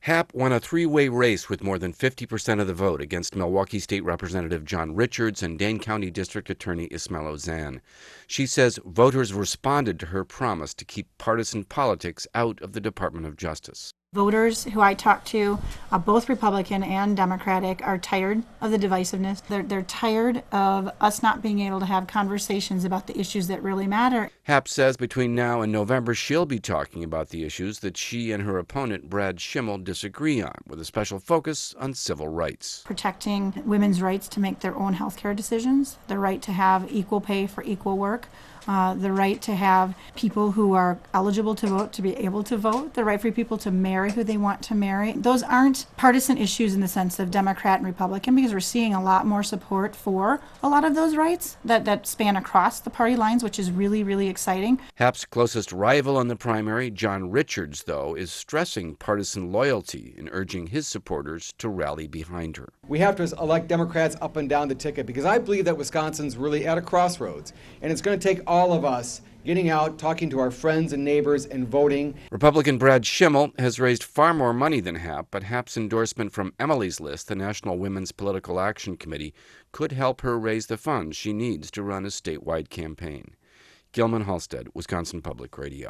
Happ won a three-way race with more than 50% of the vote against Milwaukee State Representative John Richards and Dane County District Attorney Ismail Ozan. She says voters responded to her promise to keep partisan politics out of the Department of Justice. Voters who I talk to, both Republican and Democratic, are tired of the divisiveness. They're tired of us not being able to have conversations about the issues that really matter. Happ says between now and November, she'll be talking about the issues that she and her opponent, Brad Schimel, disagree on, with a special focus on civil rights. Protecting women's rights to make their own health care decisions, the right to have equal pay for equal work, the right to have people who are eligible to vote to be able to vote, the right for people to marry who they want to marry. Those aren't partisan issues in the sense of Democrat and Republican, because we're seeing a lot more support for a lot of those rights that span across the party lines, which is really, really exciting. Happ's closest rival in the primary, John Richards, though, is stressing partisan loyalty and urging his supporters to rally behind her. We have to elect Democrats up and down the ticket, because I believe that Wisconsin's really at a crossroads, and it's going to take all of us getting out, talking to our friends and neighbors, and voting. Republican Brad Schimel has raised far more money than Happ, but Happ's endorsement from Emily's List, the National Women's Political Action Committee, could help her raise the funds she needs to run a statewide campaign. Gilman Halstead, Wisconsin Public Radio.